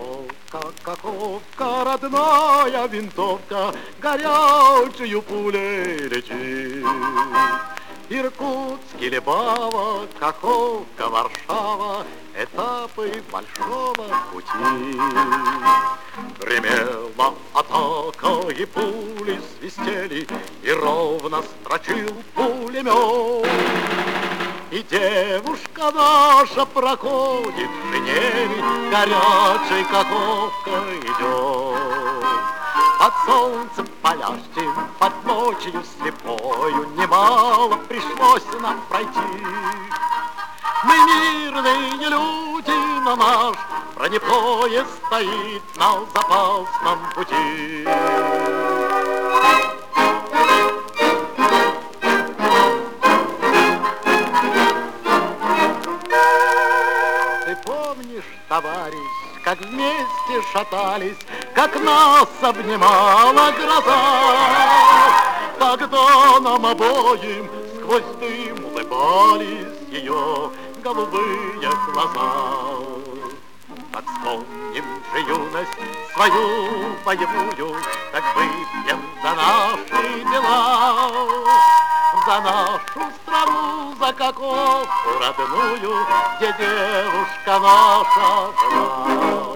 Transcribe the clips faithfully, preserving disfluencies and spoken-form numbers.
Каховка, Каховка, родная винтовка, горячую пулей летит. Иркутск или Бава, Каховка, Варшава, этапы большого пути. Гремела атака, и пули свистели, и ровно строчил пулемет. И девушка наша проходит в Женеве, горячей Каховка идет. Под солнцем палящим, под ночью слепою немало пришлось нам пройти. Мы мирные люди, но наш бронепоезд стоит на запасном пути. Ты помнишь, товарищ, как вместе шатались, как нас обнимала гроза? Тогда нам обоим сквозь дым улыбались ее голубые глаза. Так вспомним же юность свою боевую, так выпьем за наши дела, за нашу страну, за Каховку родную, где девушка наша жила.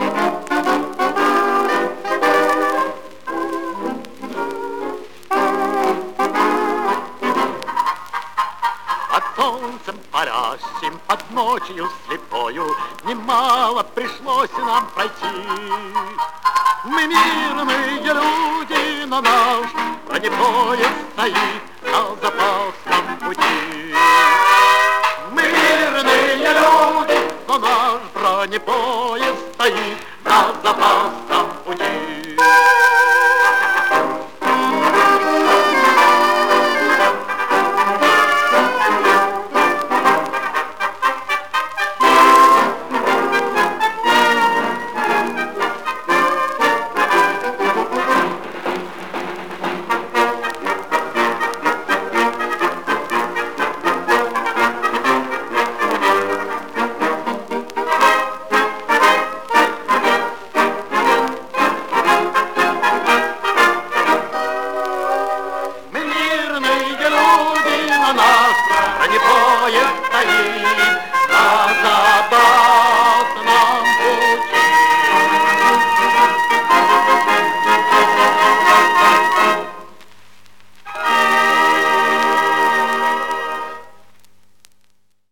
Под солнцем парящим, под ночью слепою немало пришлось нам пройти. Мы мирные люди, но наш бронепоезд стоит на запасном пути. Мы мирные люди, но наш бронепоезд стоит на запасном пути. Наш бронепоезд стоит